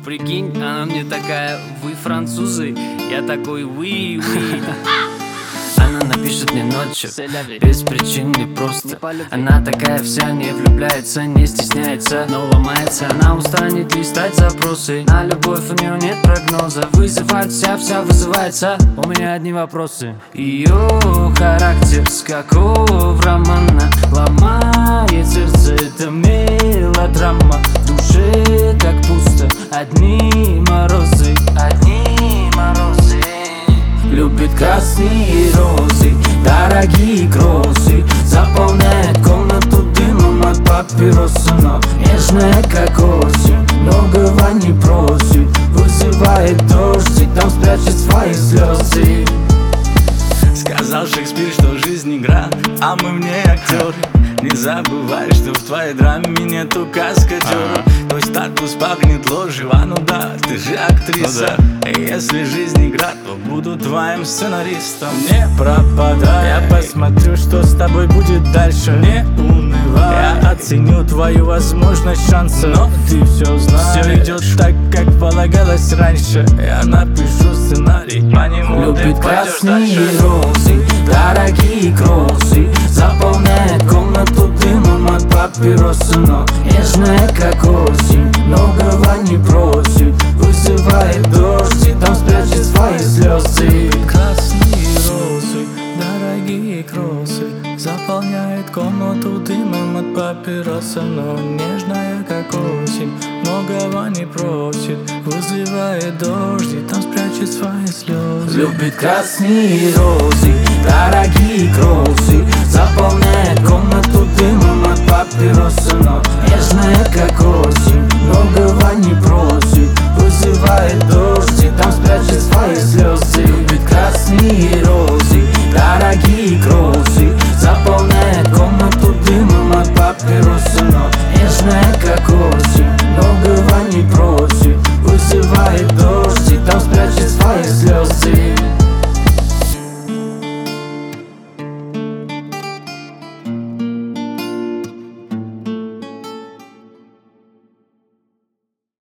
Прикинь, она мне такая: вы французы. Я такой: oui, oui. Она напишет мне ночью, без причин, не просто. Она такая вся, не влюбляется, не стесняется, но ломается. Она устанет листать запросы. На любовь у нее нет прогноза. Вызывает вся вызывается. У меня одни вопросы. Ее характер с какого романа ломает сердце, это мелодрама. В душе так пусто, одни морозы, одни морозы. Любит красные розы, дорогие кроссы. Заполняет комнату дымом от папироса. Но нежная как осень, многого не просит. Вызывает дождь, и там спрячет свои слезы. Сказал Шекспир, что жизнь игра, а мы в ней актеры. Не забывай, что в твоей драме нету каскадера. Твой статус пахнет ложью, а ну да, ты же актриса. И если жизнь игра, то буду твоим сценаристом. Не пропадай, я посмотрю, что с тобой будет дальше. Не унывай, я оценю твою возможность шанса. Но ты все знаешь, все идет так, как полагалось раньше. Я напишу сценарий, по нему любит красные розы, дорогие кроссы. Заполняет комнату дымом от папироса. Но нежная как осень, многого не просит. Вызывает дождь, и там спрячет свои слезы. Красные розы, дорогие кроссы. Заполняет комнату дымом от папироса. Но нежная как осень, многого не просит. Вызывает дождь, и там спрячет свои слезы. Любит красные розы, дорогие кроссы. Заполняет комнату дымом от папироса. Но нежная как осень,